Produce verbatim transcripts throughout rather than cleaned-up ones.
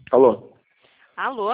Alô? Alô?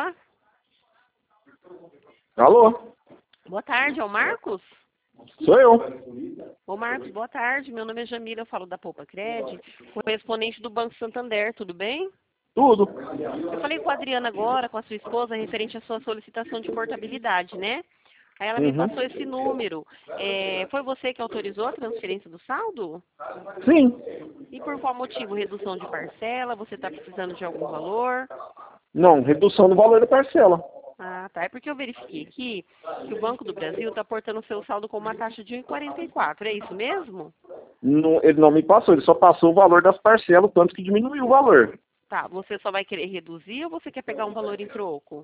Alô? Boa tarde, é o Marcos? Sou eu. Ô Marcos, boa tarde. Meu nome é Jamila, eu falo da Poupa Cred, correspondente do Banco Santander, tudo bem? Tudo. Eu falei com a Adriana agora, com a sua esposa, referente à sua solicitação de portabilidade, né? Aí ela me Uhum. passou esse número. É, foi você que autorizou a transferência do saldo? Sim. E por qual motivo? Redução de parcela? Você está precisando de algum valor? Não, redução do valor da parcela. Ah, tá. É porque eu verifiquei aqui que o Banco do Brasil está portando o seu saldo com uma taxa de um vírgula quarenta e quatro. É isso mesmo? Não, ele não me passou, ele só passou o valor das parcelas, tanto que diminuiu o valor. Tá. Você só vai querer reduzir ou você quer pegar um valor em troco?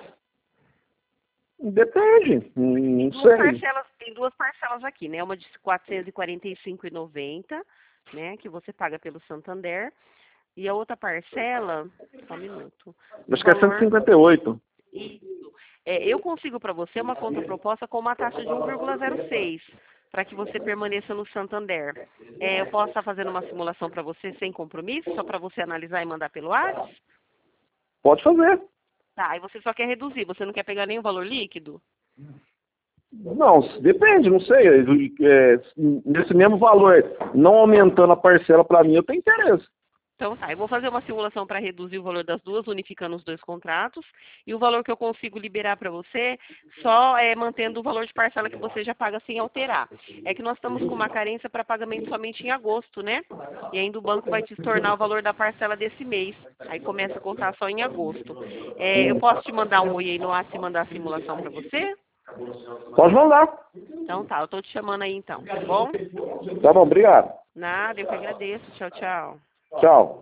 Depende, não, Tem não duas sei. parcelas, tem duas parcelas aqui, né? Uma de quatrocentos e quarenta e cinco reais e noventa centavos, né? Que você paga pelo Santander. E a outra parcela, só um minuto, o Acho que é cento e valor, cinquenta e oito. isso. É, eu consigo para você uma contraproposta com uma taxa de um vírgula zero seis, para que você permaneça no Santander. É, eu posso estar fazendo uma simulação para você sem compromisso, só para você analisar e mandar pelo WhatsApp? Pode fazer. Tá, e você só quer reduzir, você não quer pegar nenhum valor líquido? Não, depende, não sei. É, nesse mesmo valor, não aumentando a parcela para mim, eu tenho interesse. Então tá, eu vou fazer uma simulação para reduzir o valor das duas, unificando os dois contratos, e o valor que eu consigo liberar para você, só é mantendo o valor de parcela que você já paga sem alterar. É que nós estamos com uma carência para pagamento somente em agosto, né? E ainda o banco vai te tornar o valor da parcela desse mês. Aí começa a contar só em agosto. É, eu Hum. posso te mandar um oi aí no WhatsApp e mandar a simulação para você? Pode mandar. Então tá, eu tô te chamando aí então, tá bom? Tá bom, obrigado. Nada, eu que agradeço. Tchau, tchau. Tchau.